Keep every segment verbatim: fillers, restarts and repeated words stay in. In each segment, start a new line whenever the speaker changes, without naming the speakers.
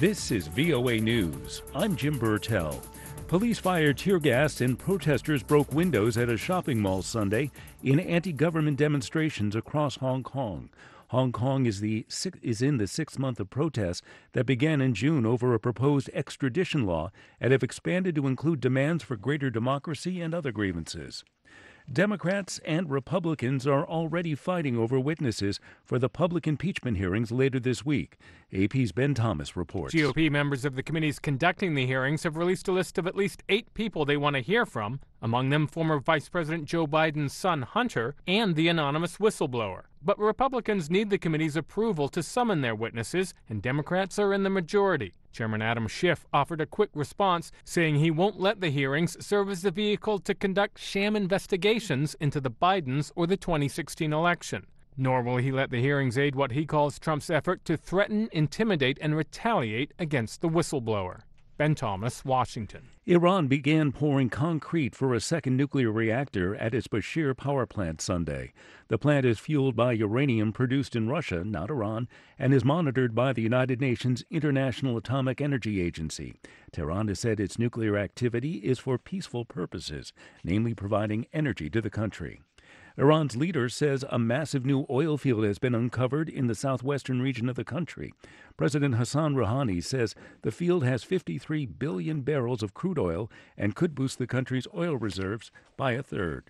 This is V O A News. I'm Jim Burtell. Police fired tear gas and protesters broke windows at a shopping mall Sunday in anti-government demonstrations across Hong Kong. Hong Kong is, the, is in the sixth month of protests that began in June over a proposed extradition law and have expanded to include demands for greater democracy and other grievances. Democrats and Republicans are already fighting over witnesses for the public impeachment hearings later this week. A P's Ben Thomas reports.
G O P members of the committees conducting the hearings have released a list of at least eight people they want to hear from, among them former Vice President Joe Biden's son Hunter and the anonymous whistleblower. But Republicans need the committee's approval to summon their witnesses, and Democrats are in the majority. Chairman Adam Schiff offered a quick response, saying he won't let the hearings serve as the vehicle to conduct sham investigations into the Bidens or the twenty sixteen election. Nor will he let the hearings aid what he calls Trump's effort to threaten, intimidate, and retaliate against the whistleblower. Ben Thomas, Washington.
Iran began pouring concrete for a second nuclear reactor at its Bushehr power plant Sunday. The plant is fueled by uranium produced in Russia, not Iran, and is monitored by the United Nations International Atomic Energy Agency. Tehran has said its nuclear activity is for peaceful purposes, namely providing energy to the country. Iran's leader says a massive new oil field has been uncovered in the southwestern region of the country. President Hassan Rouhani says the field has fifty-three billion barrels of crude oil and could boost the country's oil reserves by a third.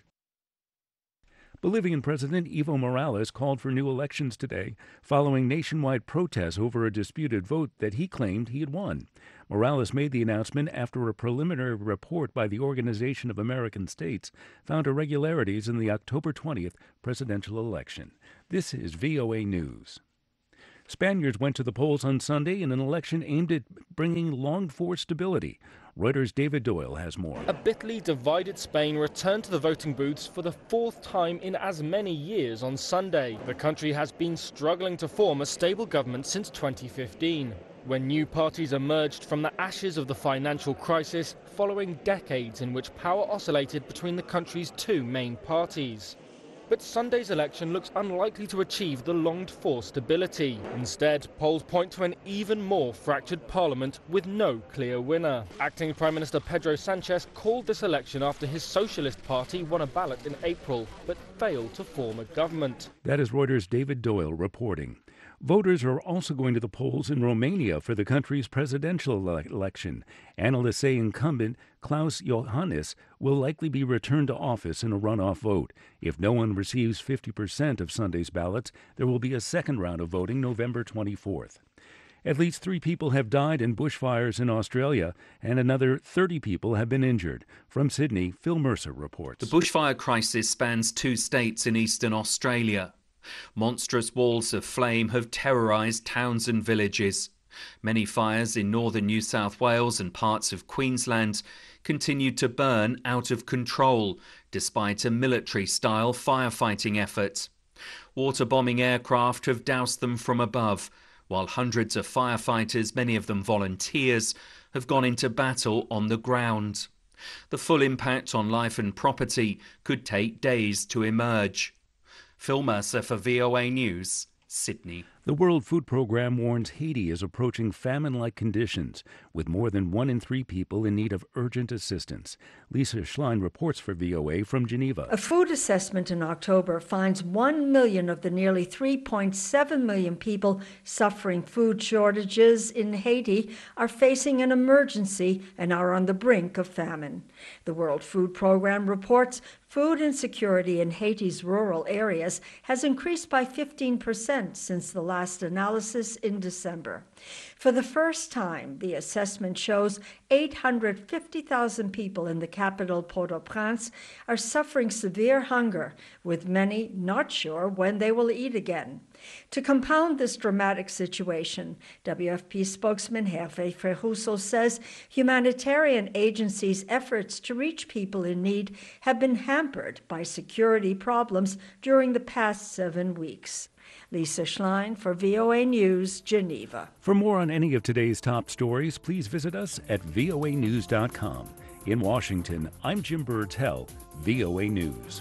Bolivian President Evo Morales called for new elections today following nationwide protests over a disputed vote that he claimed he had won. Morales made the announcement after a preliminary report by the Organization of American States found irregularities in the October twentieth presidential election. This is V O A News. Spaniards went to the polls on Sunday in an election aimed at bringing longed-for stability. Reuters' David Doyle has more.
A bitterly divided Spain returned to the voting booths for the fourth time in as many years on Sunday. The country has been struggling to form a stable government since twenty fifteen, when new parties emerged from the ashes of the financial crisis following decades in which power oscillated between the country's two main parties. But Sunday's election looks unlikely to achieve the longed-for stability. Instead, polls point to an even more fractured parliament with no clear winner. Acting Prime Minister Pedro Sanchez called this election after his Socialist Party won a ballot in April, but failed to form a government.
That is Reuters' David Doyle reporting. Voters are also going to the polls in Romania for the country's presidential ele- election. Analysts say incumbent Klaus Iohannis will likely be returned to office in a runoff vote. If no one receives fifty percent of Sunday's ballots, there will be a second round of voting November twenty-fourth. At least three people have died in bushfires in Australia, and another thirty people have been injured. From Sydney, Phil Mercer reports.
The bushfire crisis spans two states in eastern Australia. Monstrous walls of flame have terrorised towns and villages. Many fires in northern New South Wales and parts of Queensland continued to burn out of control, despite a military-style firefighting effort. Water-bombing aircraft have doused them from above, while hundreds of firefighters, many of them volunteers, have gone into battle on the ground. The full impact on life and property could take days to emerge. Phil Mercer for V O A News, Sydney.
The World Food Programme warns Haiti is approaching famine-like conditions, with more than one in three people in need of urgent assistance. Lisa Schlein reports for V O A from Geneva.
A food assessment in October finds one million of the nearly three point seven million people suffering food shortages in Haiti are facing an emergency and are on the brink of famine. The World Food Programme reports food insecurity in Haiti's rural areas has increased by fifteen percent since the last analysis in December. For the first time, the assessment shows eight hundred fifty thousand people in the capital Port-au-Prince are suffering severe hunger, with many not sure when they will eat again. To compound this dramatic situation, W F P spokesman Hervé Ferrusso says humanitarian agencies' efforts to reach people in need have been hampered by security problems during the past seven weeks. Lisa Schlein for V O A News, Geneva.
For more on any of today's top stories, please visit us at V O A news dot com. In Washington, I'm Jim Burtell, V O A News.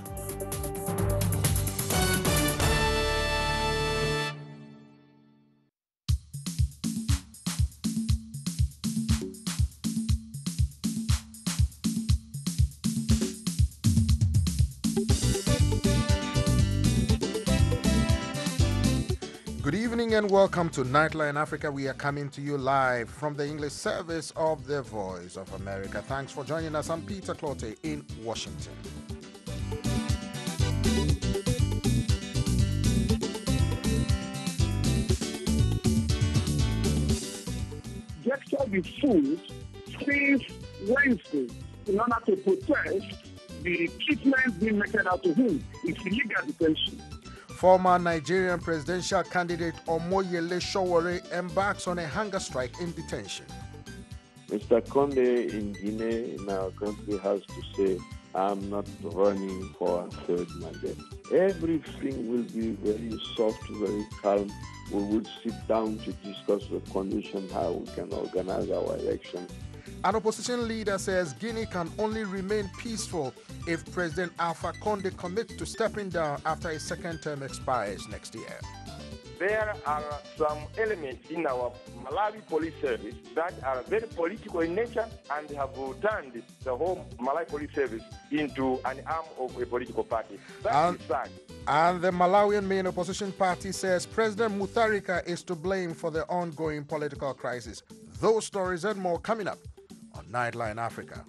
Good evening and welcome to Nightline Africa. We are coming to you live from the English service of the Voice of America. Thanks for joining us. I'm Peter Clote in Washington.
Dexter the Food since Wednesday in order to protest the treatment being meted out to him. It's illegal detention.
Former Nigerian presidential candidate Omoyele Sowore embarks on a hunger strike in detention.
Mister Condé in Guinea, in our country, has to say, I'm not running for a third mandate. Everything will be very soft, very calm. We will sit down to discuss the condition, how we can organize our election.
An opposition leader says Guinea can only remain peaceful if President Alpha Condé commits to stepping down after his second term expires next year.
There are some elements in our Malawi police service that are very political in nature and have turned the whole Malawi police service into an arm of a political party. That
and,
is sad.
And the Malawian main opposition party says President Mutharika is to blame for the ongoing political crisis. Those stories and more coming up on Nightline Africa.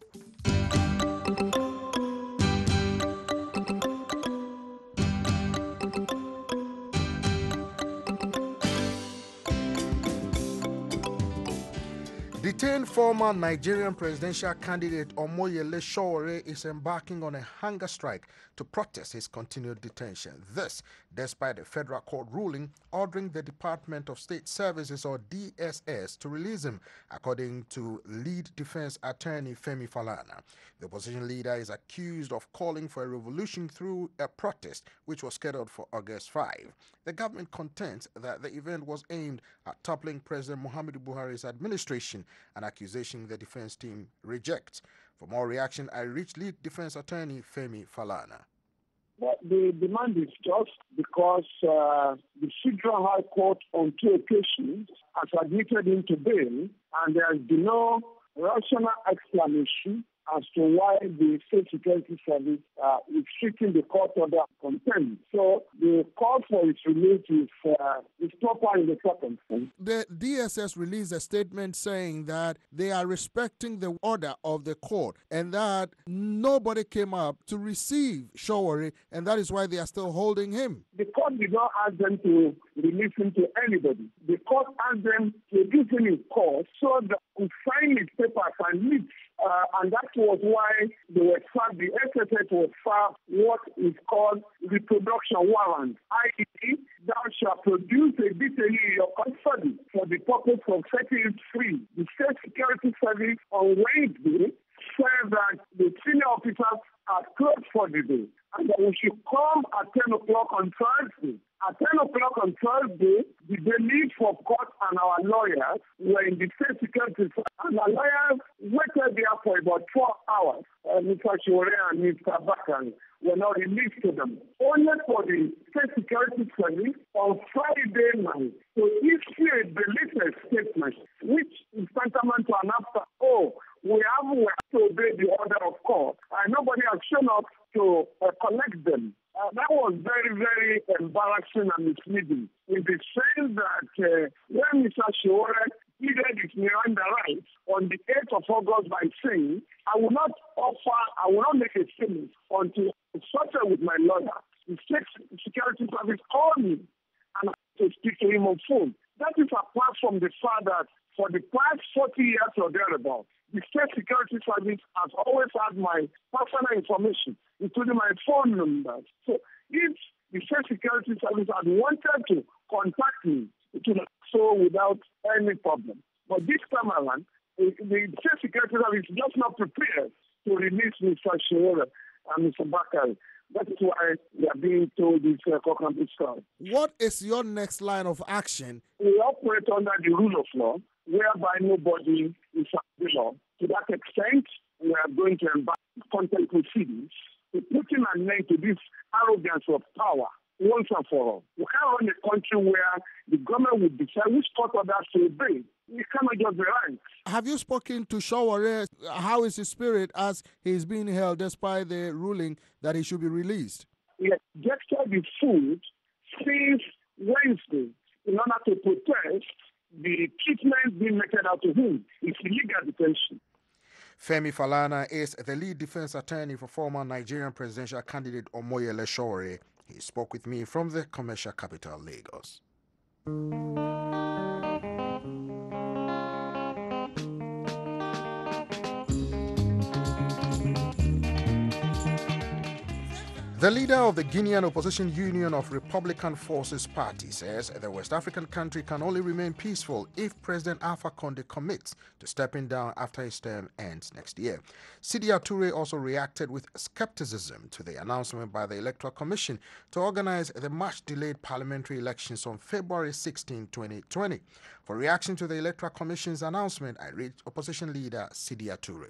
Detained former Nigerian presidential candidate Omoyele Sowore is embarking on a hunger strike to protest his continued detention. This, despite a federal court ruling ordering the Department of State Services, or D S S, to release him, according to lead defense attorney Femi Falana. The opposition leader is accused of calling for a revolution through a protest, which was scheduled for August fifth. The government contends that the event was aimed at toppling President Muhammadu Buhari's administration, an accusation the defense team rejects. For more reaction, I reached lead defense attorney Femi Falana.
Well, the demand is just because uh, the Federal High Court on two occasions has admitted him to bail, and there has been no rational explanation as to why the State Security Service uh, is treating the court order contempt. So the call for its release is, uh, is proper in the circumstance.
The D S S released a statement saying that they are respecting the order of the court and that nobody came up to receive Sowore, and that is why they are still holding him.
The court did not ask them to release him to anybody. The court asked them to give him in court so that we sign his papers and leave. Uh, and that was why they were served, the S S S was served what is called reproduction warrant, that is, thou shalt produce a detail in your custody for the purpose of setting it free. The State Security Service on Wednesday said that the senior officers are closed for the day and that we should come at ten o'clock on Thursday. At ten o'clock on Thursday, the lead for court and our lawyers were in the State Security Service, and our lawyers waited there for about four hours. Uh, Mister Sowore and Mister Bakari were not released to them. Only for the State Security Service on Friday night to issue a deleted statement, which is tantamount to an after, oh, we have, we have to obey the order of court, and nobody has shown up to uh, collect them. Uh, that was very, very embarrassing and misleading in the sense that uh, when Mister Sowore pleaded his Miranda rights on the eighth of August by saying, I will not offer, I will not make a statement until I consult with my lawyer. The State Security Service called me and I had to speak to him on phone. That is apart from the fact that for the past forty years or thereabouts, the State Security Service has always had my personal information, including my phone numbers. So if the State Security Service had wanted to contact me, it would have so without any problem. But this time around, the, the State Security Service is just not prepared to release Mister Sowore and Mister Bakari. That is why we are being told this uh, concrete story.
What is your next line of action?
We operate under the rule of law, whereby nobody is under the law. To that extent, we are going to embark on contempt proceedings to putting an end to this arrogance of power once and for all. We can't run a country where the government would decide which court orders to obey. We cannot just be right.
Have you spoken to Sowore? How is his spirit as he is being held despite the ruling that he should be released?
He has rejected the food since Wednesday in order to protest the treatment being meted out to him. It's illegal detention.
Femi Falana is the lead defense attorney for former Nigerian presidential candidate Omoyele Sowore. He spoke with me from the commercial capital, Lagos. The leader of the Guinean Opposition Union of Republican Forces Party says the West African country can only remain peaceful if President Alpha Conde commits to stepping down after his term ends next year. Sidia Toure also reacted with skepticism to the announcement by the Electoral Commission to organize the much-delayed parliamentary elections on February sixteenth, twenty twenty. For reaction to the Electoral Commission's announcement, I read opposition leader Sidia Toure.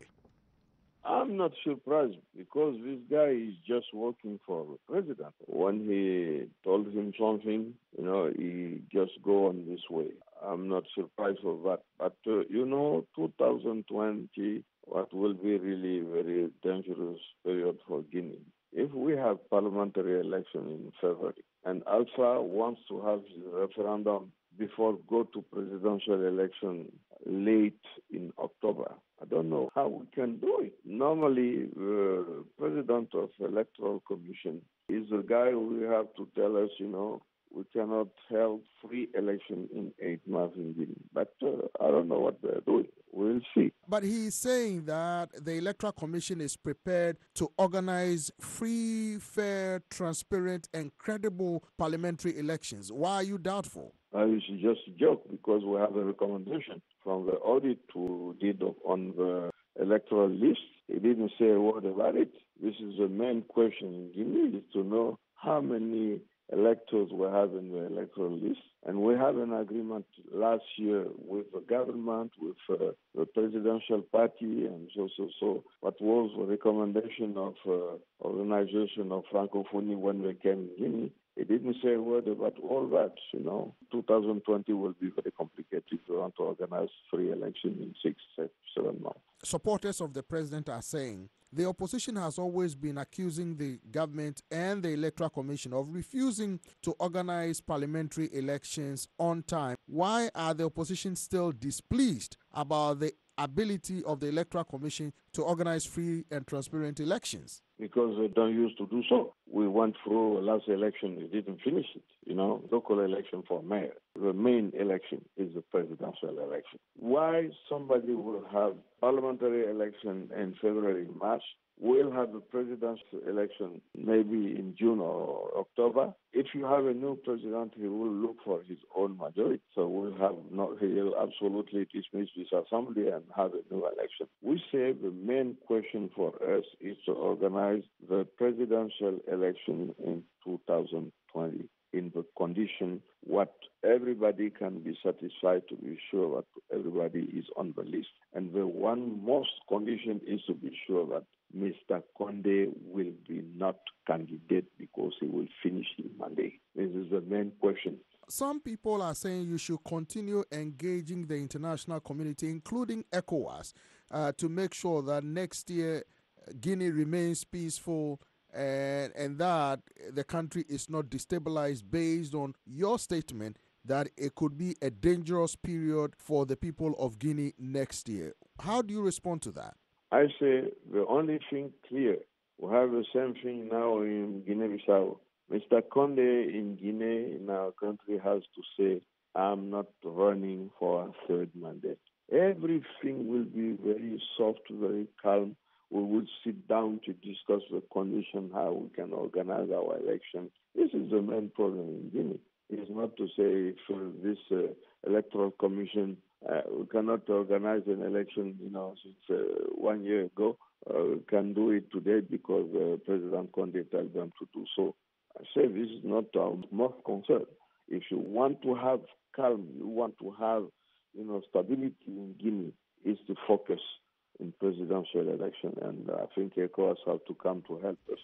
I'm not surprised because this guy is just working for the president. When he told him something, you know, he just go on this way. I'm not surprised of that. But, uh, you know, two thousand twenty, what will be really very dangerous period for Guinea. If we have parliamentary election in February and Alpha wants to have his referendum before go to presidential election late in October, I don't know how we can do it. Normally, the president of Electoral Commission is the guy who have to tell us, you know, we cannot have free election in eight months in Guinea. But uh, I don't know what they're doing. We'll see.
But he's saying that the Electoral Commission is prepared to organize free, fair, transparent, and credible parliamentary elections. Why are you doubtful?
Uh, it's just a joke because we have a recommendation from the audit who did on the electoral list. He didn't say a word about it. This is the main question in Guinea, is to know how many electors we have in the electoral list. And we have an agreement last year with the government, with uh, the presidential party, and so, so, so. What was the recommendation of uh, Organization of Francophonie when they came in Guinea? He didn't say a word about all that, you know. two thousand twenty will be very complicated if we want to organize free election in six, seven months.
Supporters of the president are saying the opposition has always been accusing the government and the Electoral Commission of refusing to organize parliamentary elections on time. Why are the opposition still displeased about the ability of the Electoral Commission to organize free and transparent elections?
Because they don't used to do so. We went through last election, we didn't finish it. You know, local election for mayor. The main election is the presidential election. Why somebody will have parliamentary election in February, March, we'll have the presidential election maybe in June or October. If you have a new president, he will look for his own majority. So we'll have not, he'll absolutely dismiss this assembly and have a new election. We say the main question for us is to organize the presidential election in two thousand twenty in the condition what everybody can be satisfied to be sure that everybody is on the list. And the one most condition is to be sure that Mister Conde will be not candidate because he will finish his mandate. This is the main question.
Some people are saying you should continue engaging the international community, including ECOWAS, uh, to make sure that next year Guinea remains peaceful and, and that the country is not destabilized based on your statement that it could be a dangerous period for the people of Guinea next year. How do you respond to that?
I say the only thing clear, we have the same thing now in Guinea-Bissau. Mister Conde in Guinea, in our country, has to say, I'm not running for a third mandate. Everything will be very soft, very calm. We will sit down to discuss the condition, how we can organize our election. This is the main problem in Guinea. It's not to say if uh, this uh, electoral commission, uh, we cannot organize an election, you know, since uh, one year ago. Uh, we can do it today because uh, President Conde told them to do so. I say this is not our most concern. If you want to have calm, you want to have, you know, stability in Guinea, is to focus in presidential election, and I think ECOWAS have to come to help us.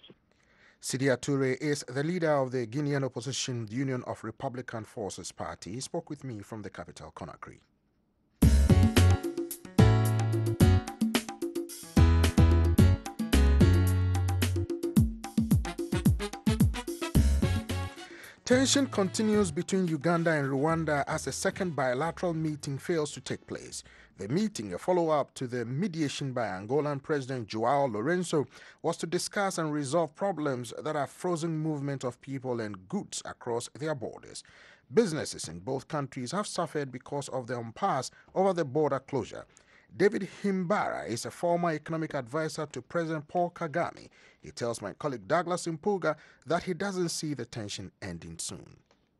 Sidia Toure is the leader of the Guinean Opposition Union of Republican Forces Party. He spoke with me from the capital, Conakry. Tension continues between Uganda and Rwanda as a second bilateral meeting fails to take place. The meeting, a follow-up to the mediation by Angolan President João Lourenço, was to discuss and resolve problems that have frozen movement of people and goods across their borders. Businesses in both countries have suffered because of the impasse over the border closure. David Himbara is a former economic advisor to President Paul Kagame. He tells my colleague Douglas Mpuga that he doesn't see the tension ending soon.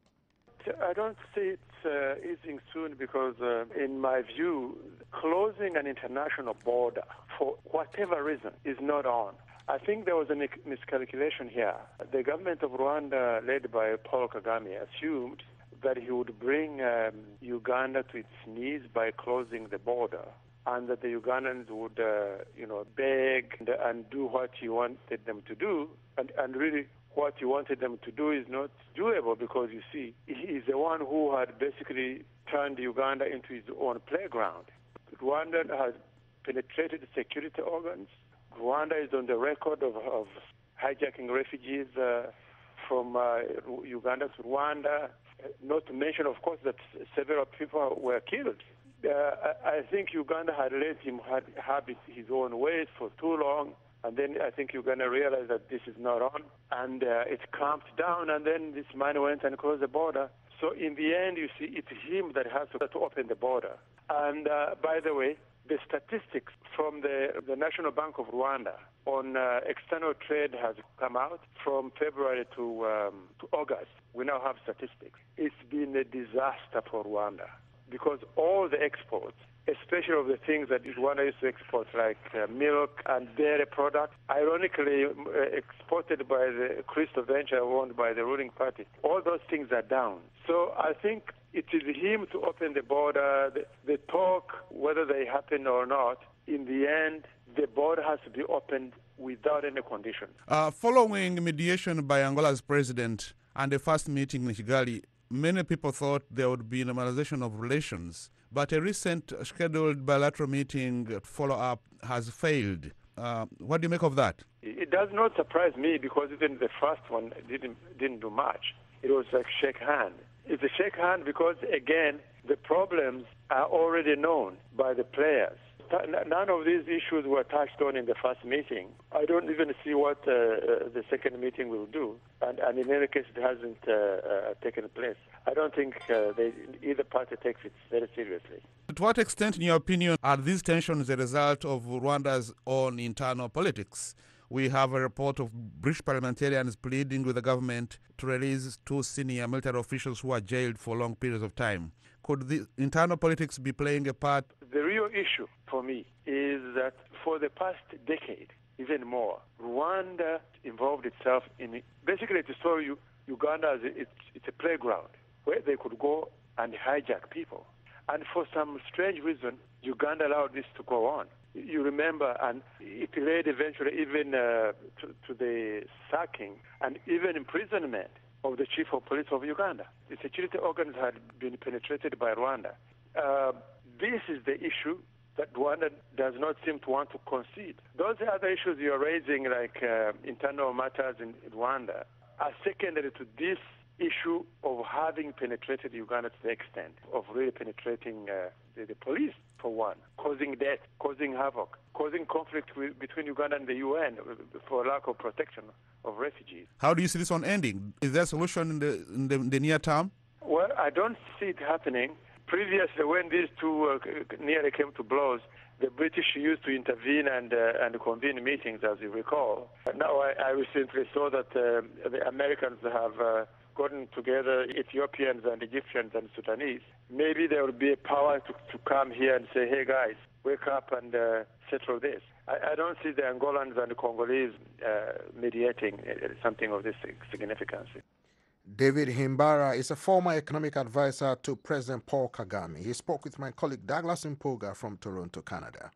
I don't see it uh, easing soon because, uh, in my view, closing an international border for whatever reason is not on. I think there was a miscalculation here. The government of Rwanda, led by Paul Kagame, assumed that he would bring um, Uganda to its knees by closing the border, and that the Ugandans would, uh, you know, beg and, and do what he wanted them to do, and, and really what he wanted them to do is not doable because, you see, he is the one who had basically turned Uganda into his own playground. Rwanda has penetrated security organs. Rwanda is on the record of, of hijacking refugees uh, from uh, Uganda to Rwanda, not to mention, of course, that several people were killed. Uh, I think Uganda had let him have, have his own ways for too long, and then I think Uganda realized that this is not on, and uh, it clamped down, and then this man went and closed the border. So in the end, you see, it's him that has to, to open the border. And uh, by the way, the statistics from the, the National Bank of Rwanda on uh, external trade has come out from February to, um, to August. We now have statistics. It's been a disaster for Rwanda, because all the exports, especially of the things that Rwanda used to export, like uh, milk and dairy products, ironically uh, exported by the Crystal Venture owned by the ruling party, all those things are down. So I think it is him to open the border. The, the talk, whether they happen or not, in the end, the border has to be opened without any condition.
Uh, following mediation by Angola's president and the first meeting in Kigali, many people thought there would be normalization of relations, but a recent scheduled bilateral meeting follow-up has failed. Uh, what do you make of that?
It does not surprise me because even the first one didn't didn't do much. It was like shake hand. It's a shake hand because, again, the problems are already known by the players. None of these issues were touched on in the first meeting. I don't even see what uh, the second meeting will do. And, and in any case, it hasn't uh, uh, taken place. I don't think uh, they, either party takes it very seriously.
To what extent, in your opinion, are these tensions a result of Rwanda's own internal politics? We have a report of British parliamentarians pleading with the government to release two senior military officials who are jailed for long periods of time. Could the internal politics be playing a part?
The real issue for me is that for the past decade, even more, Rwanda involved itself in, basically to show you, Uganda as a, it's, it's a playground where they could go and hijack people. And for some strange reason, Uganda allowed this to go on. You remember, and it led eventually even uh, to, to the sacking and even imprisonment of the chief of police of Uganda. The security organs had been penetrated by Rwanda. Uh, this is the issue that Rwanda does not seem to want to concede. Those other issues you're raising, like uh, internal matters in Rwanda, are secondary to this issue of having penetrated Uganda to the extent of really penetrating uh, the, the police, for one, causing death, causing havoc, causing conflict with, between Uganda and the U N for lack of protection of refugees.
How do you see this one ending? Is there a solution in the, in the, in the near term?
Well, I don't see it happening. Previously, when these two uh, nearly came to blows, the British used to intervene and uh, and convene meetings, as you recall. Now, I, I recently saw that uh, the Americans have uh, gotten together, Ethiopians and Egyptians and Sudanese. Maybe there will be a power to, to come here and say, hey, guys, wake up and uh, settle this. I, I don't see the Angolans and the Congolese uh, mediating uh, something of this significance.
David Himbara is a former economic advisor to President Paul Kagame. He spoke with my colleague Douglas Mpuga from Toronto, Canada.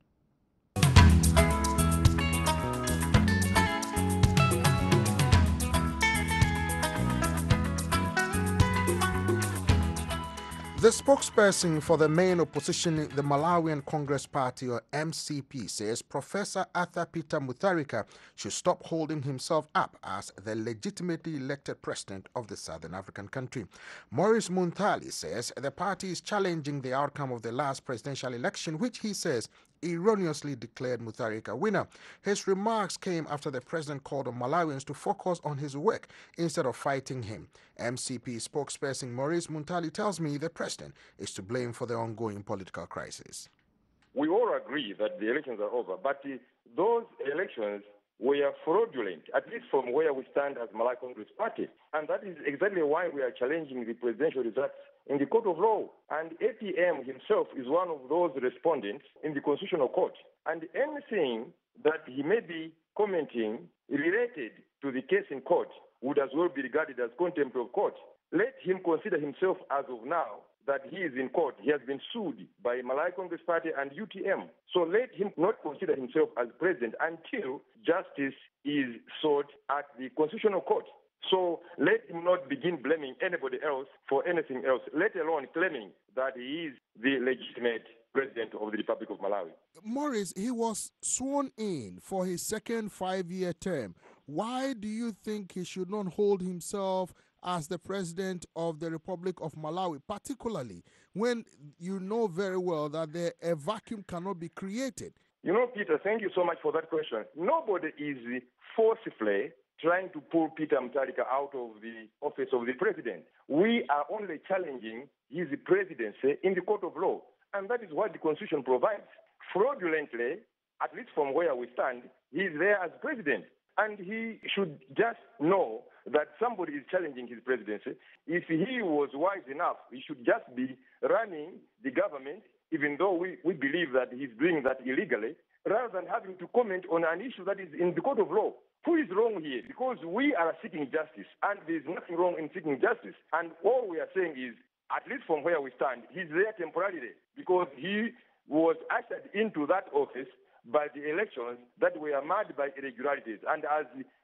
The spokesperson for the main opposition, the Malawian Congress Party, or M C P, says Professor Arthur Peter Mutharika should stop holding himself up as the legitimately elected president of the Southern African country. Maurice Munthali says the party is challenging the outcome of the last presidential election, which he says erroneously declared Mutharika winner. His remarks came after the president called on Malawians to focus on his work instead of fighting him. M C P spokesperson Maurice Muntali tells me the president is to blame for the ongoing political crisis.
We all agree that the elections are over, but uh, those elections were fraudulent, at least from where we stand as Malawi Congress Party. And that is exactly why we are challenging the presidential results in the court of law. And A P M himself is one of those respondents in the Constitutional Court. And anything that he may be commenting related to the case in court would as well be regarded as contempt of court. Let him consider himself as of now that he is in court. He has been sued by Malawi Congress Party and U T M. So let him not consider himself as president until justice is sought at the Constitutional Court. So let him not begin blaming anybody else for anything else, let alone claiming that he is the legitimate president of the Republic of Malawi.
Maurice, he was sworn in for his second five-year term. Why do you think he should not hold himself as the president of the Republic of Malawi, particularly when you know very well that there, a vacuum cannot be created?
You know, Peter, thank you so much for that question. Nobody is forcibly trying to pull Peter Mutharika out of the office of the president. We are only challenging his presidency in the court of law, and that is what the Constitution provides. Fraudulently, at least from where we stand, he is there as president, and he should just know that somebody is challenging his presidency. If he was wise enough, he should just be running the government, even though we, we believe that he's doing that illegally, rather than having to comment on an issue that is in the court of law. Who is wrong here? Because we are seeking justice, and there's nothing wrong in seeking justice. And all we are saying is, at least from where we stand, he's there temporarily because he was ushered into that office by the elections that were marred by irregularities. And as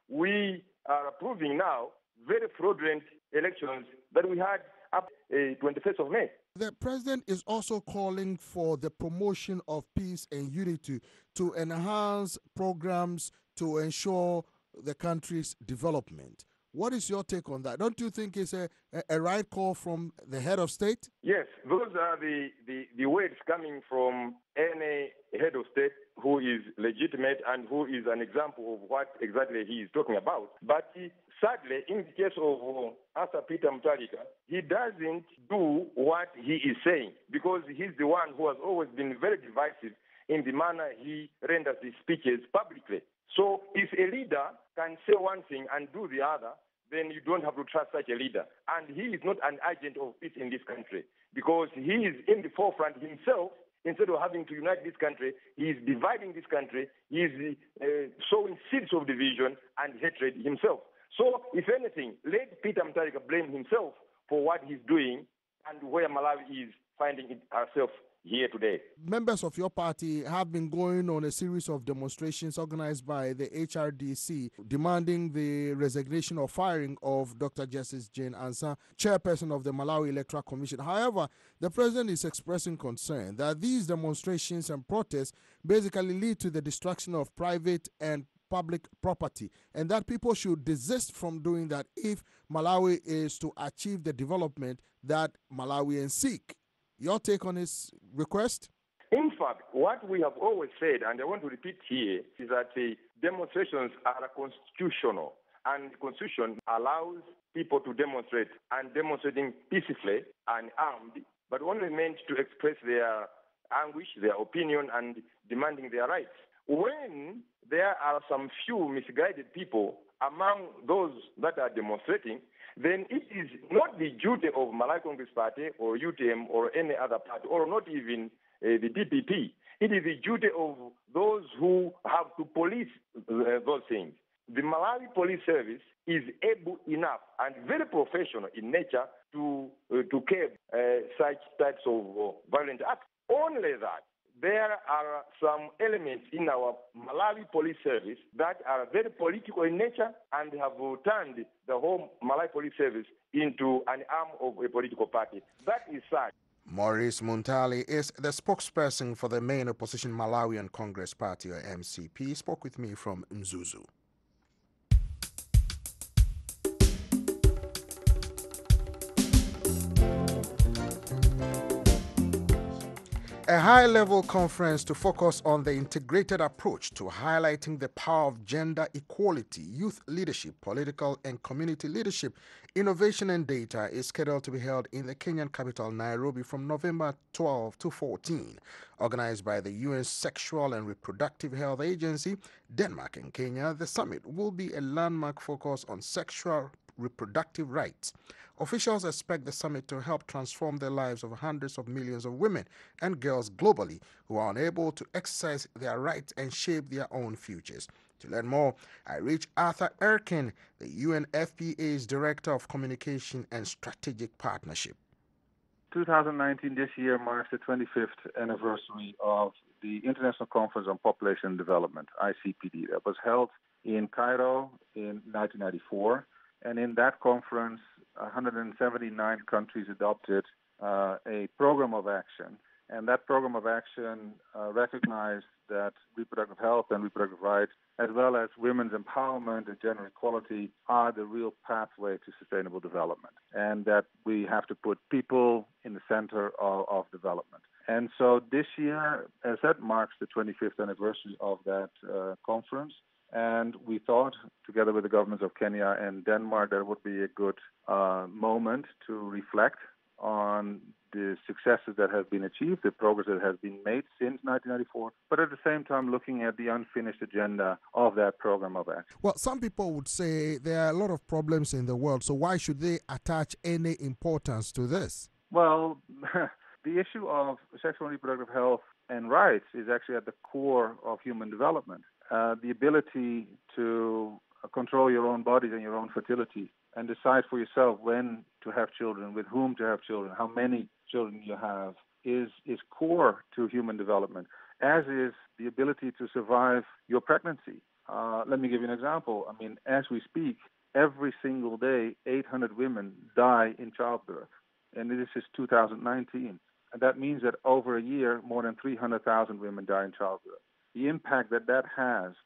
we are approving now, very fraudulent elections that we had up uh, twenty-first of May.
The president is also calling for the promotion of peace and unity to enhance programs to ensure the country's development. What is your take on that? Don't you think it's a, a right call from the head of state?
Yes, those are the, the, the words coming from any head of state who is legitimate and who is an example of what exactly he is talking about. But he, sadly, in the case of Arthur Peter Mutharika, he doesn't do what he is saying because he's the one who has always been very divisive in the manner he renders his speeches publicly. So if a leader can say one thing and do the other, then you don't have to trust such a leader. And he is not an agent of peace in this country because he is in the forefront himself. Instead of having to unite this country, he is dividing this country. He is uh, sowing seeds of division and hatred himself. So, if anything, let Peter Mutharika blame himself for what he's doing and where Malawi is finding it herself here today.
Members of your party have been going on a series of demonstrations organized by the H R D C demanding the resignation or firing of Doctor Justice Jane Ansah, chairperson of the Malawi Electoral Commission. However, the president is expressing concern that these demonstrations and protests basically lead to the destruction of private and public property, and that people should desist from doing that if Malawi is to achieve the development that Malawians seek. Your take on his request?
In fact, what we have always said, and I want to repeat here, is that the demonstrations are constitutional, and the Constitution allows people to demonstrate, and demonstrating peacefully and armed, but only meant to express their anguish, their opinion, and demanding their rights. When there are some few misguided people among those that are demonstrating, then it is not the duty of Malawi Congress Party or U T M or any other party, or not even uh, the D P P. It is the duty of those who have to police uh, those things. The Malawi Police Service is able enough and very professional in nature to uh, to curb uh, such types of uh, violent acts. Only that there are some elements in our Malawi Police Service that are very political in nature and have turned the whole Malawi Police Service into an arm of a political party. That is sad.
Maurice Muntali is the spokesperson for the main opposition Malawian Congress Party, or M C P. He spoke with me from Mzuzu. A high-level conference to focus on the integrated approach to highlighting the power of gender equality, youth leadership, political and community leadership, innovation and data is scheduled to be held in the Kenyan capital, Nairobi, from November twelfth to fourteenth. Organized by the U N Sexual and Reproductive Health Agency, Denmark and Kenya, the summit will be a landmark focus on sexual reproductive rights. Officials expect the summit to help transform the lives of hundreds of millions of women and girls globally who are unable to exercise their rights and shape their own futures. To learn more, I reached Arthur Erkin, the U N F P A's Director of Communication and Strategic Partnership.
twenty nineteen, this year, marks the twenty-fifth anniversary of the International Conference on Population Development, I C P D, that was held in Cairo in nineteen ninety-four. And in that conference, one hundred seventy-nine countries adopted uh, a program of action. And that program of action uh, recognized that reproductive health and reproductive rights, as well as women's empowerment and gender equality, are the real pathway to sustainable development. And that we have to put people in the center of, of development. And so this year, as that marks the twenty-fifth anniversary of that uh, conference. And we thought, together with the governments of Kenya and Denmark, that it would be a good uh, moment to reflect on the successes that have been achieved, the progress that has been made since nineteen ninety-four, but at the same time looking at the unfinished agenda of that program of action.
Well, some people would say there are a lot of problems in the world, so why should they attach any importance to this?
Well, the issue of sexual and reproductive health and rights is actually at the core of human development. Uh, the ability to uh, control your own bodies and your own fertility and decide for yourself when to have children, with whom to have children, how many children you have, is, is core to human development, as is the ability to survive your pregnancy. Uh, let me give you an example. I mean, as we speak, every single day, eight hundred women die in childbirth, and this is two thousand nineteen. And that means that over a year, more than three hundred thousand women die in childbirth. The impact that that has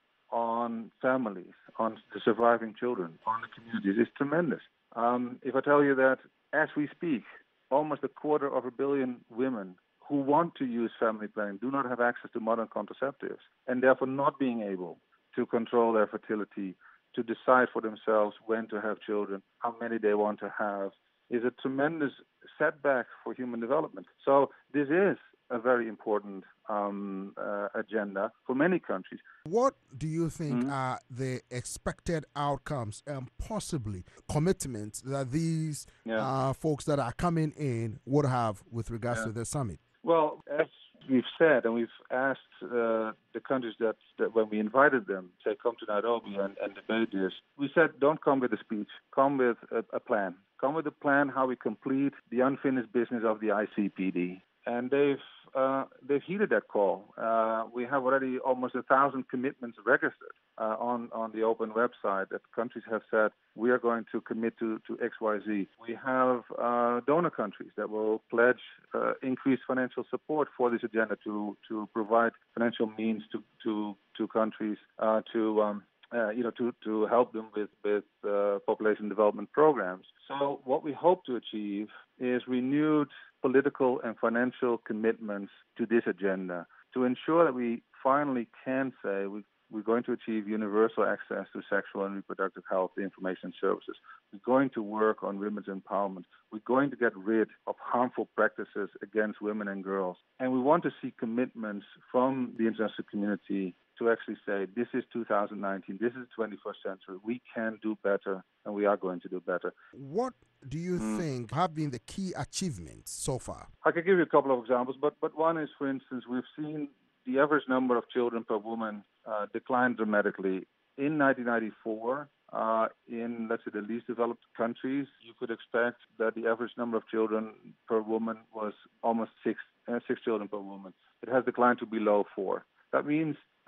on families, on the surviving children, on the communities is tremendous. Um, if I tell you that as we speak, almost a quarter of a billion women who want to use family planning do not have access to modern contraceptives, and therefore not being able to control their fertility, to decide for themselves when to have children, how many they want to have, is a tremendous setback for human development. So this is a very important um, uh, agenda for many countries.
What do you think
mm-hmm.
are the expected outcomes and possibly commitments that these
yeah.
uh, folks that are coming in would have with regards
yeah.
to the summit?
Well, as we've said, and we've asked uh, the countries that, that when we invited them, say, come to Nairobi and, and debate this, we said, don't come with a speech, come with a, a plan. Come with a plan how we complete the unfinished business of the I C P D. And they've uh, they've heeded that call. Uh, we have already almost a thousand commitments registered uh, on on the open website that countries have said we are going to commit to, to X Y Z. We have uh, donor countries that will pledge uh, increased financial support for this agenda to to provide financial means to to to countries uh, to. Um, Uh, you know, to, to help them with, with uh, population development programs. So what we hope to achieve is renewed political and financial commitments to this agenda to ensure that we finally can say we, we're going to achieve universal access to sexual and reproductive health information services. We're going to work on women's empowerment. We're going to get rid of harmful practices against women and girls. And we want to see commitments from the international community to actually say, this is two thousand nineteen, this is the twenty-first century, we can do better, and we are going to do better.
What do you mm. think have been the key achievements so far?
I could give you a couple of examples, but, but one is, for instance, we've seen the average number of children per woman uh, decline dramatically. In nineteen ninety-four, uh, in, let's say, the least developed countries, you could expect that the average number of children per woman was almost six, uh, six children per woman. It has declined to below four. That means that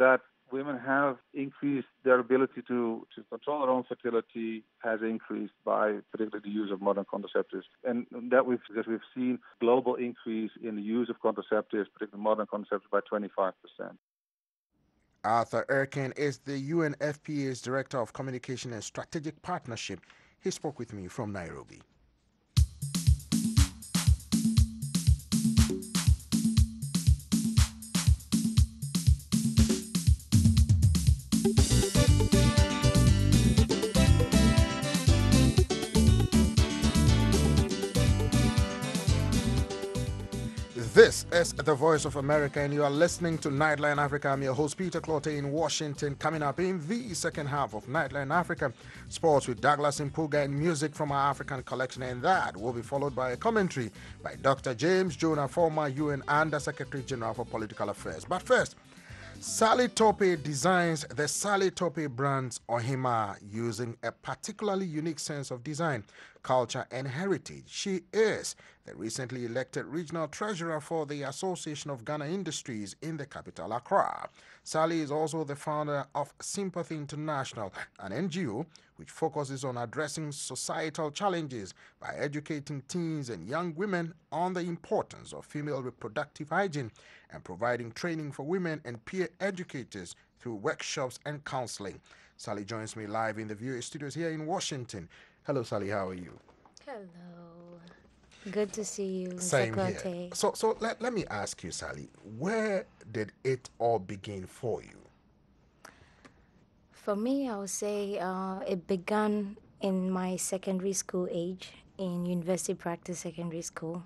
women have increased their ability to, to control their own fertility has increased by particularly the use of modern contraceptives. And that we've, that we've seen global increase in the use of contraceptives, particularly modern contraceptives, by twenty-five percent.
Arthur Erkin is the U N F P A's Director of Communication and Strategic Partnership. He spoke with me from Nairobi. This is the Voice of America, and you are listening to Nightline Africa. I'm your host, Peter Clottey, in Washington. Coming up in the second half of Nightline Africa, sports with Douglas Impuga and music from our African collection, and that will be followed by a commentary by Doctor James Jonah, former U N Under-Secretary General for Political Affairs. But first, Sally Tope designs the Sally Tope brand's Ohima using a particularly unique sense of design, culture, and heritage. She is the recently elected regional treasurer for the Association of Ghana Industries in the capital, Accra. Sally is also the founder of Sympathy International, an N G O which focuses on addressing societal challenges by educating teens and young women on the importance of female reproductive hygiene and providing training for women and peer educators through workshops and counseling. Sally joins me live in the V O A studios here in Washington. Hello, Sally. How are you?
Hello. Good to see you.
Same here. So, so let, let me ask you, Sally, where did it all begin for you?
For me, I would say uh, it began in my secondary school age in University Practice Secondary School.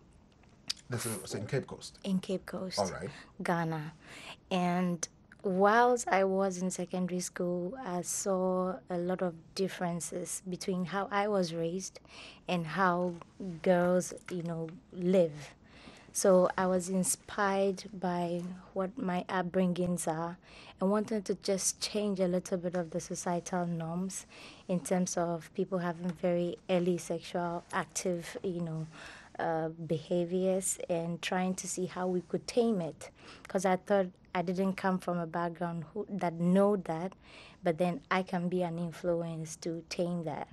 This was in Cape Coast?
In Cape Coast.
All right.
Ghana. And whilst I was in secondary school, I saw a lot of differences between how I was raised and how girls, you know, live. So I was inspired by what my upbringings are and wanted to just change a little bit of the societal norms in terms of people having very early sexual active, you know, uh, behaviors and trying to see how we could tame it. Because I thought I didn't come from a background who, that know that, but then I can be an influence to tame that.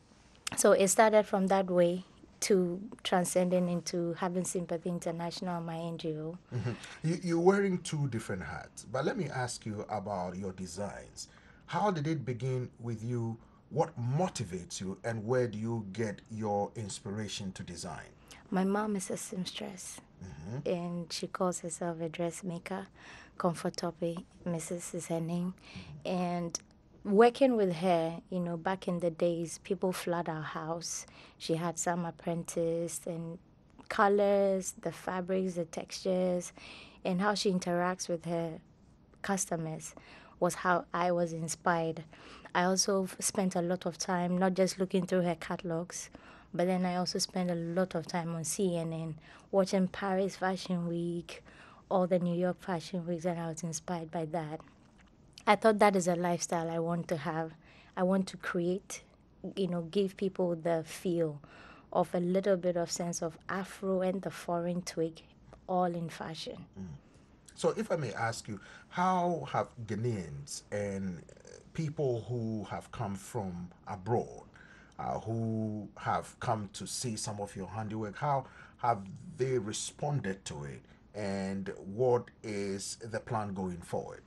So it started from that way to transcending into having Sympathy International, my N G O.
Mm-hmm. You, you're wearing two different hats, but let me ask you about your designs. How did it begin with you? What motivates you, and where do you get your inspiration to design?
My mom is a seamstress, mm-hmm. and she calls herself a dressmaker. Comfort Tope, Missus is her name. Mm-hmm. And working with her, you know, back in the days, people flood our house. She had some apprentice, and colors, the fabrics, the textures, and how she interacts with her customers was how I was inspired. I also spent a lot of time not just looking through her catalogs, but then I also spent a lot of time on C N N, watching Paris Fashion Week, all the New York Fashion Weeks, and I was inspired by that. I thought that is a lifestyle I want to have. I want to create, you know, give people the feel of a little bit of sense of Afro and the foreign twig, all in fashion.
Mm. So if I may ask you, how have Ghanaians and people who have come from abroad, uh, who have come to see some of your handiwork, how have they responded to it, and what is the plan going forward?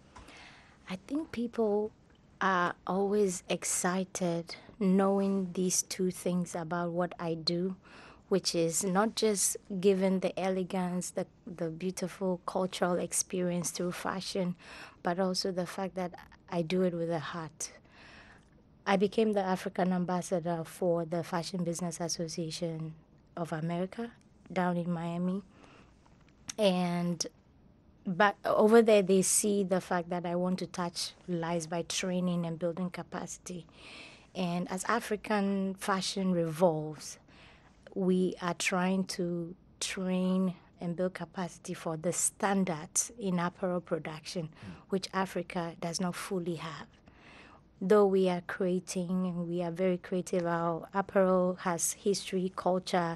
I think people are always excited knowing these two things about what I do, which is not just giving the elegance, the, the beautiful cultural experience through fashion, but also the fact that I do it with a heart. I became the African ambassador for the Fashion Business Association of America down in Miami. And but over there, they see the fact that I want to touch lives by training and building capacity. And as African fashion revolves, we are trying to train and build capacity for the standards in apparel production, mm. which Africa does not fully have. Though we are creating and we are very creative, our apparel has history, culture,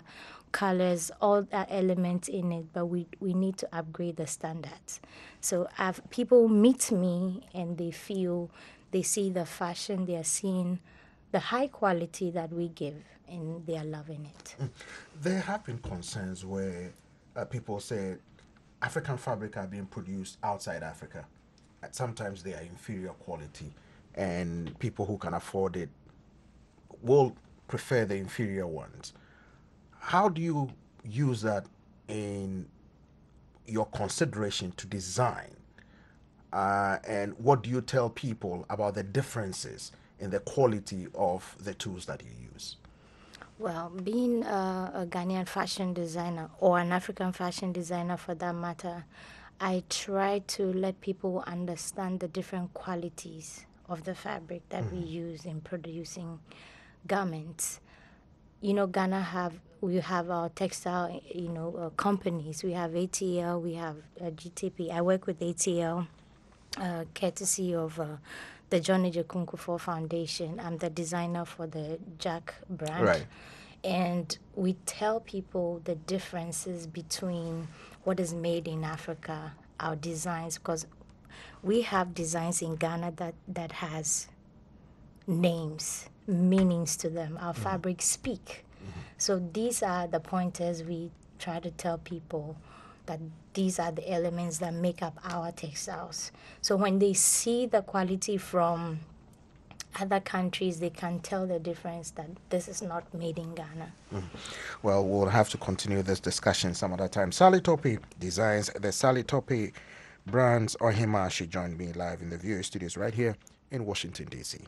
colors, all that elements in it, but we, we need to upgrade the standards. So if people meet me and they feel, they see the fashion, they are seeing the high quality that we give, and they are loving it.
There have been concerns where uh, people say African fabric are being produced outside Africa. And sometimes they are inferior quality, and people who can afford it will prefer the inferior ones. How do you use that in your consideration to design? Uh, and what do you tell people about the differences in the quality of the tools that you use?
Well, being a, a Ghanaian fashion designer, or an African fashion designer for that matter, I try to let people understand the different qualities of the fabric that mm-hmm. we use in producing garments. You know, Ghana have, we have our textile, you know, uh, companies. We have A T L, we have uh, G T P. I work with A T L, uh, courtesy of uh, the John Ejekunkufor Foundation. I'm the designer for the Jack brand.
Right.
And we tell people the differences between what is made in Africa, our designs, because we have designs in Ghana that, that has names, meanings to them. Our mm-hmm. fabrics speak. Mm-hmm. So these are the pointers we try to tell people, that these are the elements that make up our textiles. So when they see the quality from other countries, they can tell the difference that this is not made in Ghana.
Mm. Well, we'll have to continue this discussion some other time. Sally Tope designs the Sally Tope brands. Ohima, she joined me live in the Viewer Studios right here in Washington, D C.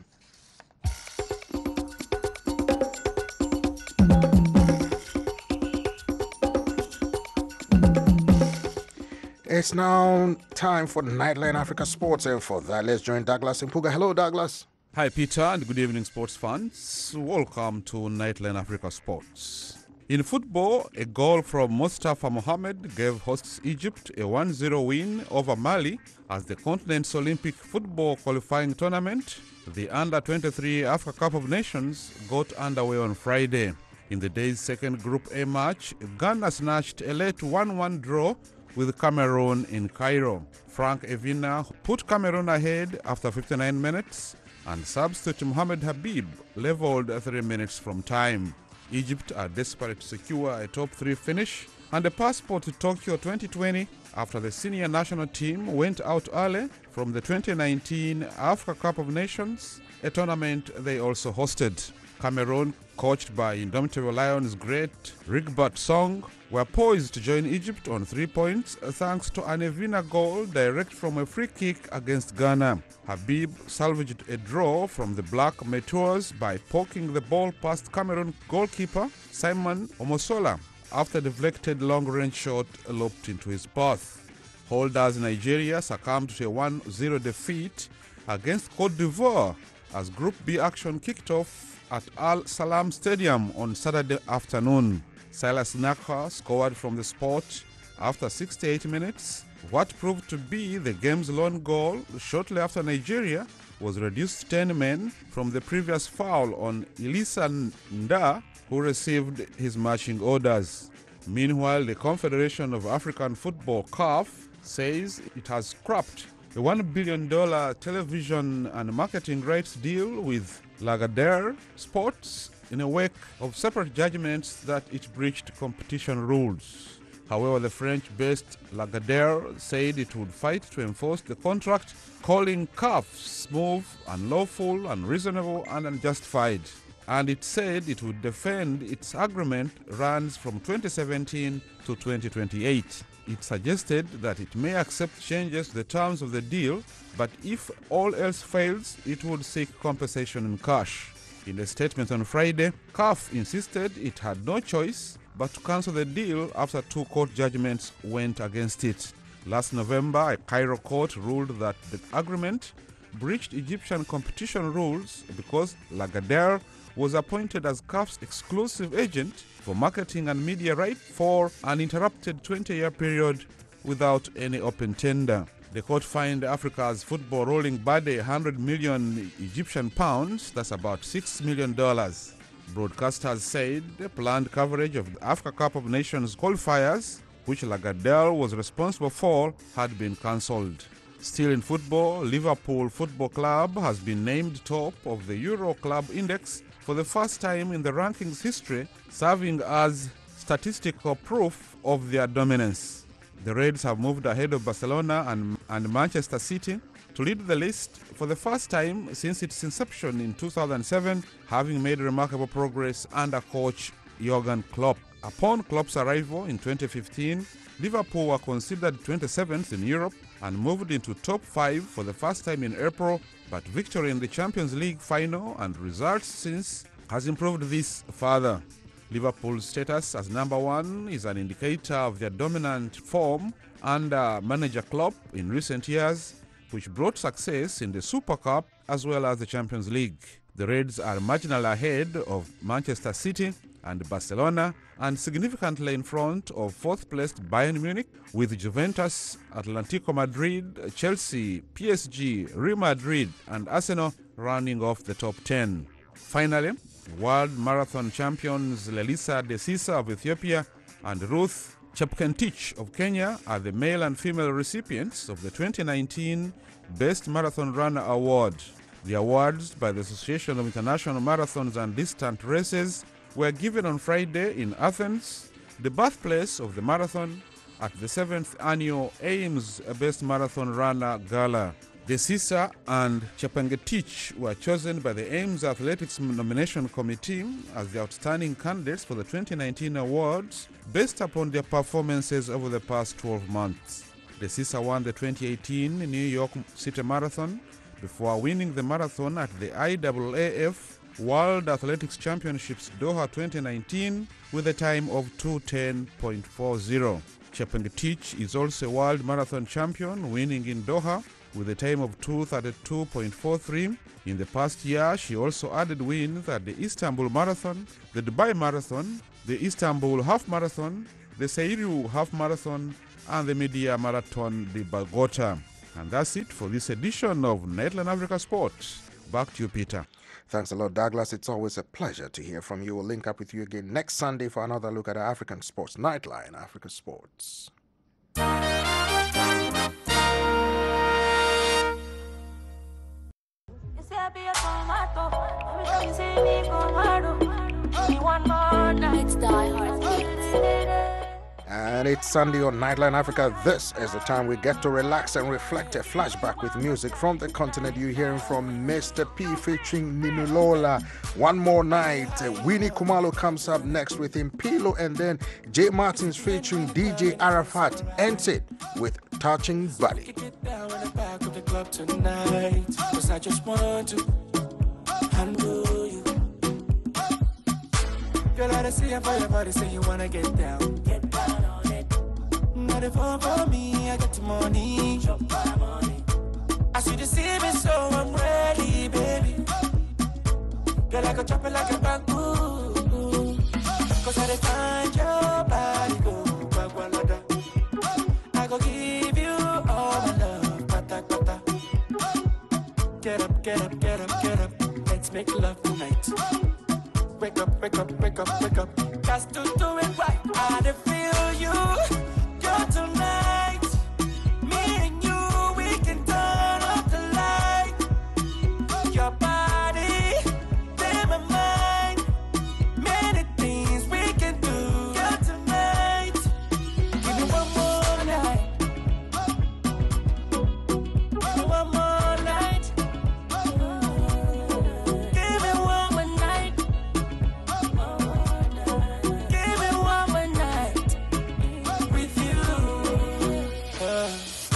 It's now time for Nightline Africa Sports, and for that, let's join Douglas Mpuga. Hello, Douglas.
Hi, Peter, and good evening, sports fans. Welcome to Nightline Africa Sports. In football, a goal from Mustafa Mohamed gave hosts Egypt a one zero win over Mali as the continent's Olympic football qualifying tournament, the under twenty-three Africa Cup of Nations, got underway on Friday. In the day's second Group A match, Ghana snatched a late one one draw with Cameroon in Cairo. Frank Evina put Cameroon ahead after fifty-nine minutes, and substitute Mohamed Habib leveled three minutes from time. Egypt are desperate to secure a top three finish and a passport to Tokyo twenty twenty after the senior national team went out early from the twenty nineteen Africa Cup of Nations, a tournament they also hosted. Cameroon, coached by Indomitable Lions great Rigbert Song, were poised to join Egypt on three points thanks to an Evina goal direct from a free kick against Ghana. Habib salvaged a draw from the Black Meteors by poking the ball past Cameroon goalkeeper Simon Omosola after a deflected long-range shot looped into his path. Holders Nigeria succumbed to a one zero defeat against Cote d'Ivoire as Group B action kicked off at Al Salam Stadium on Saturday afternoon. Silas Naka scored from the spot after sixty-eight minutes. What proved to be the game's lone goal shortly after Nigeria was reduced to ten men from the previous foul on Elisa Nda, who received his marching orders. Meanwhile, the Confederation of African Football, C A F, says it has scrapped a one billion dollars television and marketing rights deal with Lagardère Sports in a wake of separate judgments that it breached competition rules. However, the French-based Lagardère said it would fight to enforce the contract, calling C A F's move unlawful, unreasonable, and unjustified. And it said it would defend its agreement runs from twenty seventeen to twenty twenty-eight. It suggested that it may accept changes to the terms of the deal, but if all else fails, it would seek compensation in cash. In a statement on Friday, C A F insisted it had no choice but to cancel the deal after two court judgments went against it. Last November, a Cairo court ruled that the agreement breached Egyptian competition rules because Lagardère was appointed as C A F's exclusive agent for marketing and media rights for an uninterrupted twenty-year period without any open tender. The court fined Africa's football rolling body one hundred million Egyptian pounds, that's about six million dollars. Broadcasters said the planned coverage of the Africa Cup of Nations qualifiers, which Lagardère was responsible for, had been cancelled. Still in football, Liverpool Football Club has been named top of the Euro Club Index for the first time in the rankings history, serving as statistical proof of their dominance. The Reds have moved ahead of Barcelona and, and Manchester City to lead the list for the first time since its inception in two thousand seven, having made remarkable progress under coach Jurgen Klopp. Upon Klopp's arrival in twenty fifteen, Liverpool were considered twenty-seventh in Europe and moved into top five for the first time in April, but victory in the Champions League final and results since has improved this further. Liverpool's status as number one is an indicator of their dominant form under manager Klopp in recent years, which brought success in the Super Cup as well as the Champions League. The Reds are marginally ahead of Manchester City and Barcelona, and significantly in front of fourth-placed Bayern Munich, with Juventus, Atletico Madrid, Chelsea, P S G, Real Madrid and Arsenal running off the top ten. Finally, world marathon champions Lelisa Desisa of Ethiopia and Ruth Chepkentich of Kenya are the male and female recipients of the twenty nineteen Best Marathon Runner Award. The awards by the Association of International Marathons and Distant Races were given on Friday in Athens, the birthplace of the marathon, at the seventh annual Ames Best Marathon Runner Gala. Desisa and Chepngetich were chosen by the Ames Athletics Nomination Committee as the outstanding candidates for the twenty nineteen awards based upon their performances over the past twelve months. Desisa won the twenty eighteen New York City Marathon before winning the marathon at the I A A F World Athletics Championships Doha twenty nineteen with a time of two ten point four zero. Chepngetich is also a world marathon champion, winning in Doha with a time of two thirty-two point four three. In the past year, she also added wins at the Istanbul Marathon, the Dubai Marathon, the Istanbul Half Marathon, the Seiru Half Marathon, and the Media Marathon de Bogota. And that's it for this edition of Nightline Africa Sports. Back to you, Peter.
Thanks a lot, Douglas. It's always a pleasure to hear from you. We'll link up with you again next Sunday for another look at African sports. Nightline Africa Sports.
It's Die Hard.
And it's Sunday on Nightline Africa. This is the time we get to relax and reflect. A flashback with music from the continent. You're hearing from Mister P featuring Nimilola. One More Night. Uh, Winnie Kumalo comes up next with Impilo, and then Jay Martins featuring D J Arafat ends it with Touching Body.
Get down in the back of the club tonight, 'cause I just want to handle you. Girl, I see you for your body, say you wanna get down. Get down on it. Not if all for me, I got the money. Drop my money. I see you see me, so I'm ready, baby. Girl, I go chop it like a bamboo. 'Cause I find your body go bagwalada. I go give you all my love, pata pata. Get up, get up, get up, get up. Let's make love tonight. Wake up, wake up, wake up, wake up. Got to do it right. I feel you. You're tonight. Me and you, we can turn up the light. Your body, then my mind. Many things we can do. Girl, tonight. Give me one more night. Give me one more night. Give me one more night. Give me one more night with you. Uh.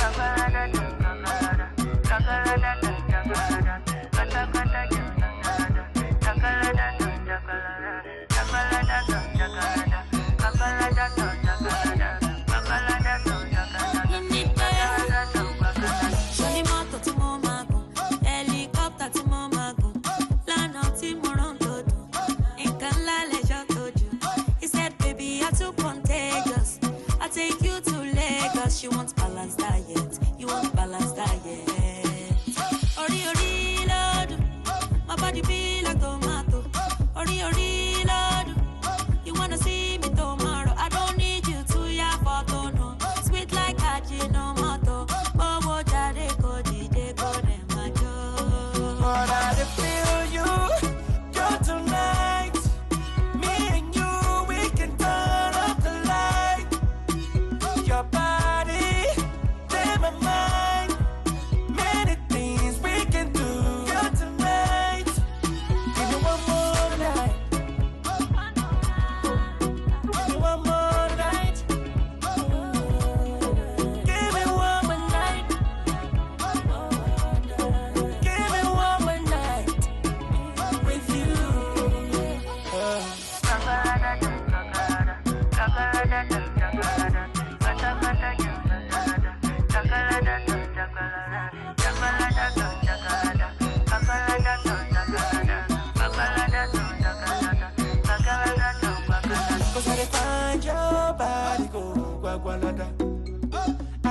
You want balanced diet, you want balanced diet. Ori ori lord, my body be like tomato. Ori ori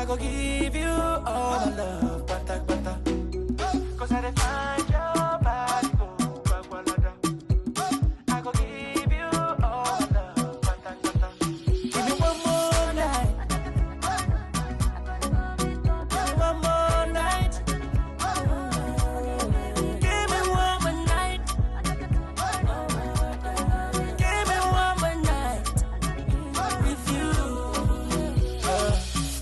I go give you all the love, bata, bata. Cause I dey find your body, go, bagwalada. I go give you all the love, bata, bata. Give me one more night. Give me one more night. Give me one more night. Give me one more night with you. Uh.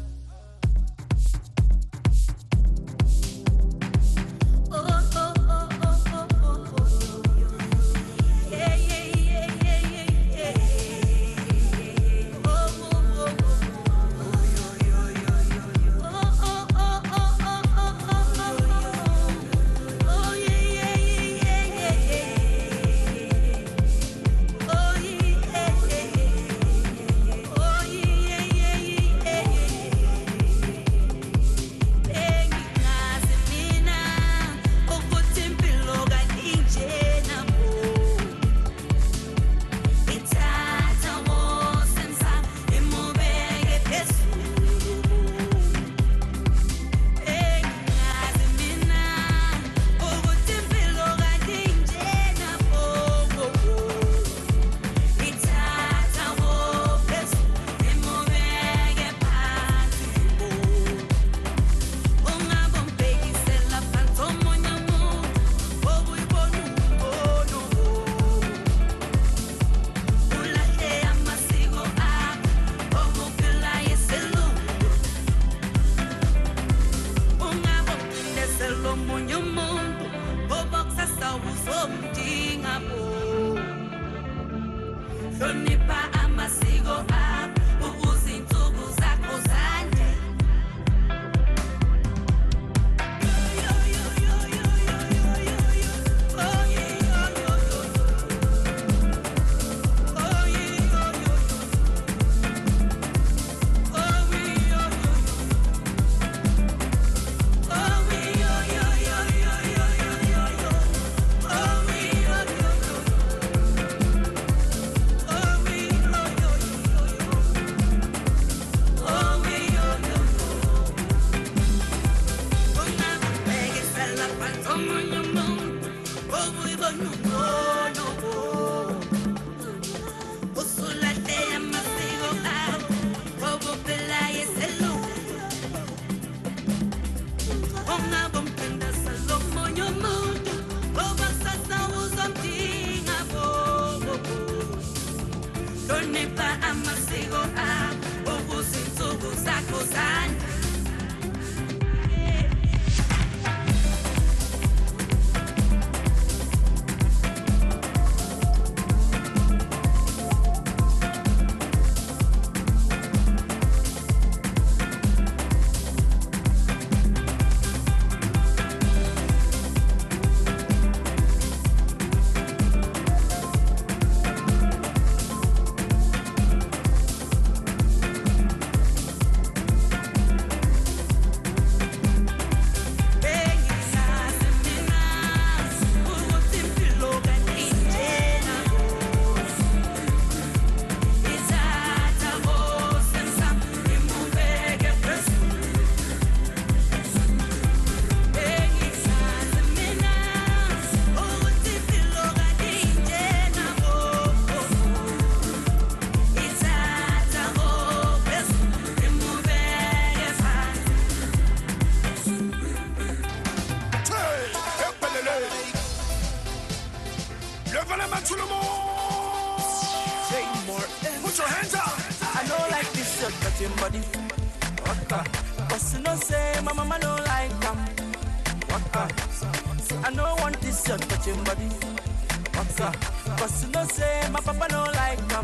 touching body. Waka. Cause you know say my mama don't like them. Waka. See I don't want this your touching body. Waka. Cause you know say my papa don't like them.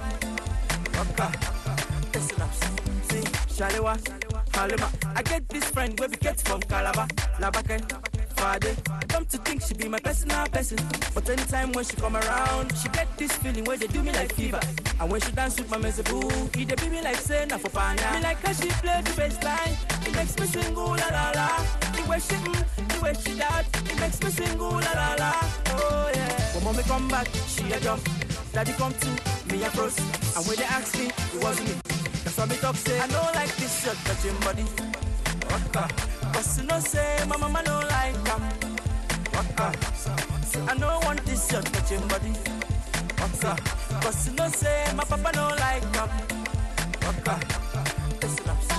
Waka. Listen up. See, Shalewa, Halima. I get this friend where we get from Calabar, Labake, Fade. Come to think she be my personal person, but anytime when she come around, she get this feeling where they do me like fever. And when she dance with my mezeboo, it they be me like say na for pana. Me like how she play the bass line, it makes me sing ooh la la la. The way she mm, the way she that, it makes me sing ooh la la la. Oh yeah. When mommy come back, she a jump. Daddy come to me a cross, and when they ask me, it wasn't me. That's why me talk say I don't like this shirt touching body. Waka. Cause you know say my mama no like them. Waka. See, I don't want this your touching body. Waka. Cause you know say my papa no like them. Waka. Listen up.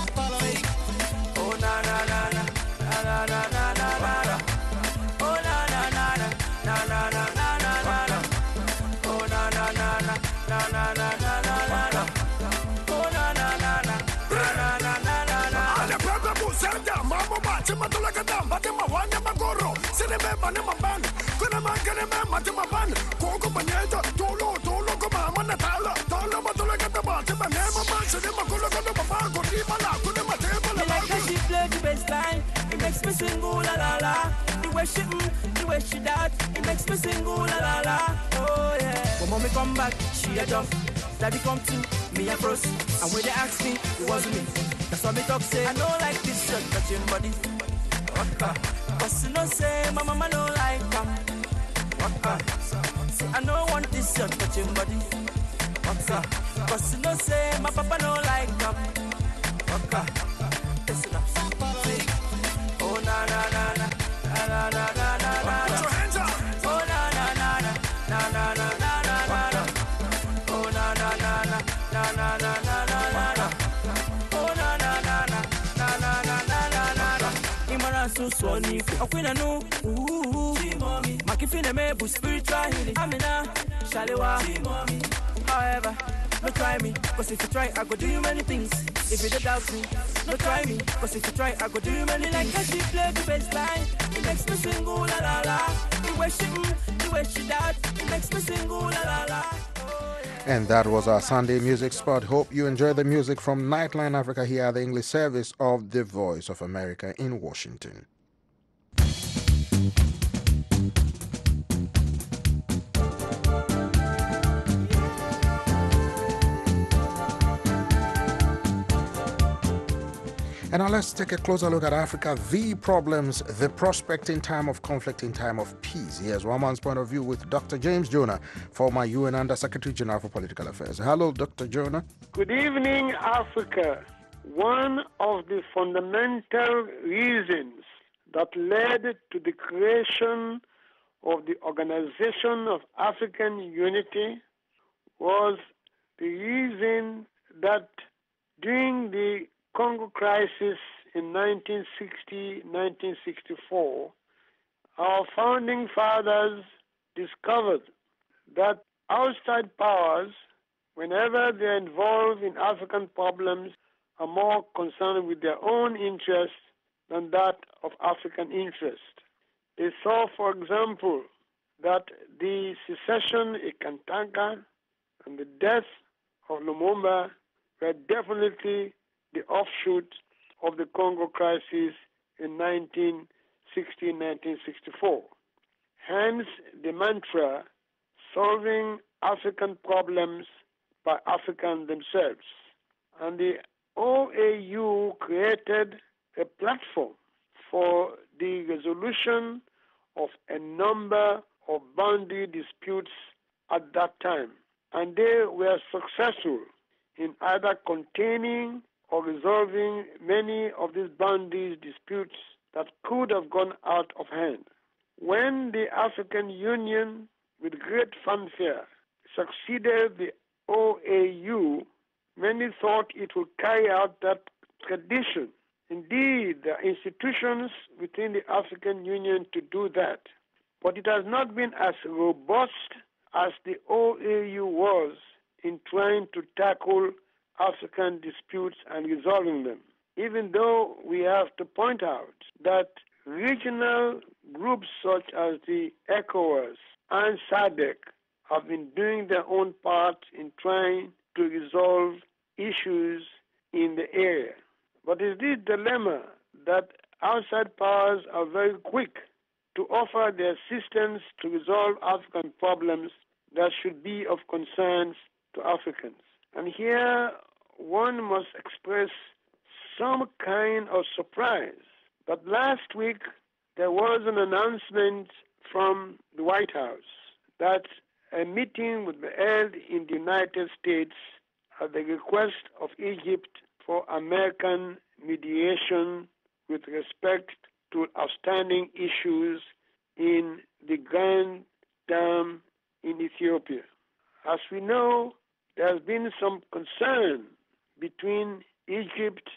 Oh na na na na na na na na na na. Oh na na na na na na na na na na. Oh na na na na na na na na na na. Oh na na na na na na na na na.
Ale pepe busenda mambo bache matula kada mate mawanya magoro sine beba ne maban kuna mangene me mate maban koko banyeja tolo tolo ko mama na tala tala matula kada bache mane mama sine makolo kada baba ko di mala kuna mate bala.
Like how she play the bass line, it makes me sing ooh la la la. The way she mm, the way she that, it makes me sing ooh la la la. Oh yeah. When mommy come back, she a jump. Daddy come to me a bros, and when they ask me, it wasn't me. That's why me talk say I don't like this shirt touching body. Waka. Cause you know say my mama don't like them. Waka. See, I don't want this shirt touching body. Waka. Cause you know say my papa don't like them. Waka. Listen up. Oh na na na na na na na na na. Put your hands up. Oh na na na na na na na na na na. Oh na na na na na na na na na na. Oh na na na na na na na na na na. Imara so swani akwina no. Ooh. Makifine me bu spiritual healing. Amina shalewa. However, no try me, cause if you try, I go do you many things. If you don't doubt me, no try me, cause if you try, I go do you many things. Like how she play the bass line, it makes me sing ooh la la la. The way she mm, the way she that, it makes me sing ooh la la la.
And that was our Sunday music spot. Hope you enjoy the music from Nightline Africa here at the English service of the Voice of America in Washington. And now let's take a closer look at Africa, the problems, the prospect in time of conflict, in time of peace. Here's one man's point of view with Doctor James Jonah, former U N Under Secretary General for Political Affairs. Hello, Doctor Jonah.
Good evening, Africa. One of the fundamental reasons that led to the creation of the Organization of African Unity was the reason that during the Congo crisis in nineteen sixty to nineteen sixty-four, our founding fathers discovered that outside powers, whenever they're involved in African problems, are more concerned with their own interests than that of African interest. They saw, for example, that the secession in Katanga and the death of Lumumba were definitely the offshoot of the Congo crisis in nineteen sixty to nineteen sixty-four. Hence the mantra, solving African problems by Africans themselves. And the O A U created a platform for the resolution of a number of boundary disputes at that time. And they were successful in either containing or resolving many of these boundary disputes that could have gone out of hand. When the African Union, with great fanfare, succeeded the O A U, many thought it would carry out that tradition. Indeed, there are institutions within the African Union to do that. But it has not been as robust as the O A U was in trying to tackle African disputes and resolving them. Even though we have to point out that regional groups such as the ECOWAS and SADC have been doing their own part in trying to resolve issues in the area. But it's this dilemma that outside powers are very quick to offer their assistance to resolve African problems that should be of concern to Africans. And here one must express some kind of surprise that last week there was an announcement from the White House that a meeting would be held in the United States at the request of Egypt for American mediation with respect to outstanding issues in the Grand Dam in Ethiopia. As we know, there has been some concern between Egypt,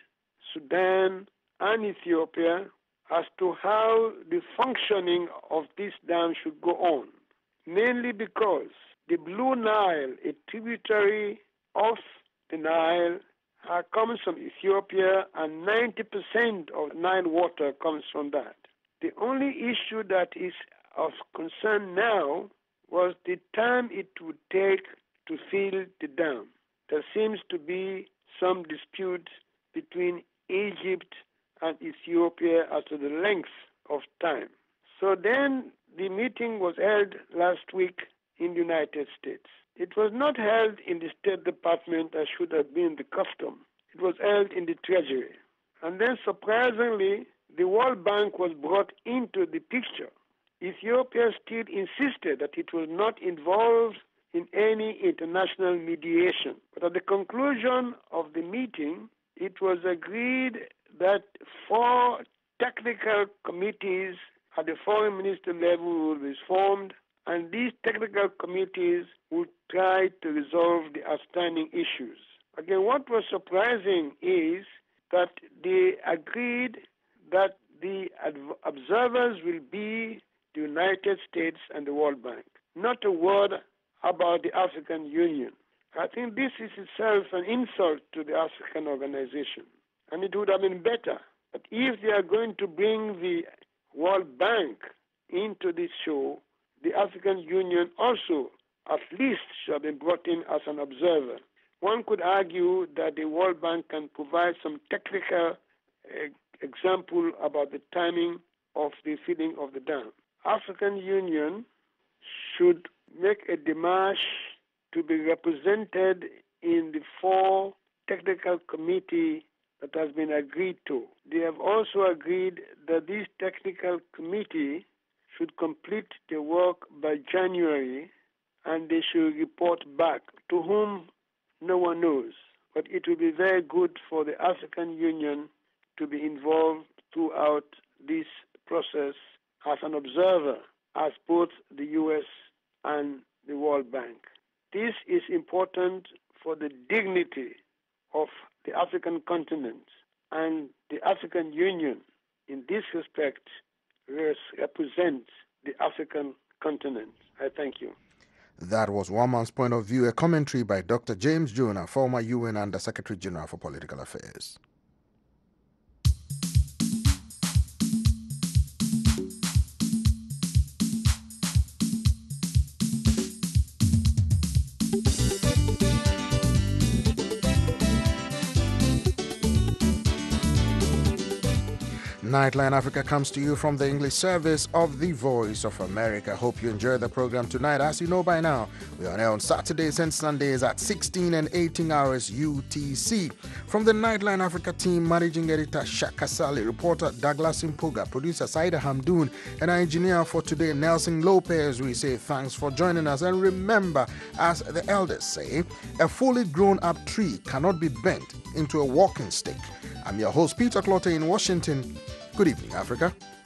Sudan, and Ethiopia as to how the functioning of this dam should go on, mainly because the Blue Nile, a tributary of the Nile, uh, comes from Ethiopia, and ninety percent of Nile water comes from that. The only issue that is of concern now was the time it would take to fill the dam. There seems to be some dispute between Egypt and Ethiopia as to the length of time. So then the meeting was held last week in the United States. It was not held in the State Department as should have been the custom. It was held in the Treasury. And then surprisingly, the World Bank was brought into the picture. Ethiopia still insisted that it was not involved in any international mediation. But at the conclusion of the meeting, it was agreed that four technical committees at the foreign minister level will be formed, and these technical committees would try to resolve the outstanding issues. Again, what was surprising is that they agreed that the observers will be the United States and the World Bank. Not a word about the African Union. I think this is itself an insult to the African organization. And it would have been better that if they are going to bring the World Bank into this show, the African Union also at least should have been brought in as an observer. One could argue that the World Bank can provide some technical uh, example about the timing of the filling of the dam. African Union should make a démarche to be represented in the four technical committee that has been agreed to. They have also agreed that this technical committee should complete the work by January, and they should report back, to whom no one knows. But it will be very good for the African Union to be involved throughout this process as an observer, as both the U S and the World Bank. This is important for the dignity of the African continent, and the African Union, in this respect, represents the African continent. I thank you.
That was One Man's Point of View, a commentary by Doctor James Jonah, former U N Under Secretary General for Political Affairs. Nightline Africa comes to you from the English service of the Voice of America. Hope you enjoy the program tonight. As you know by now, we are on air on Saturdays and Sundays at sixteen and eighteen hours U T C. From the Nightline Africa team, managing editor Shaka Sali, reporter Douglas Impuga, producer Saida Hamdoun, and our engineer for today, Nelson Lopez, we say thanks for joining us. And remember, as the elders say, a fully grown up tree cannot be bent into a walking stick. I'm your host, Peter Clotter in Washington. Good evening, Africa.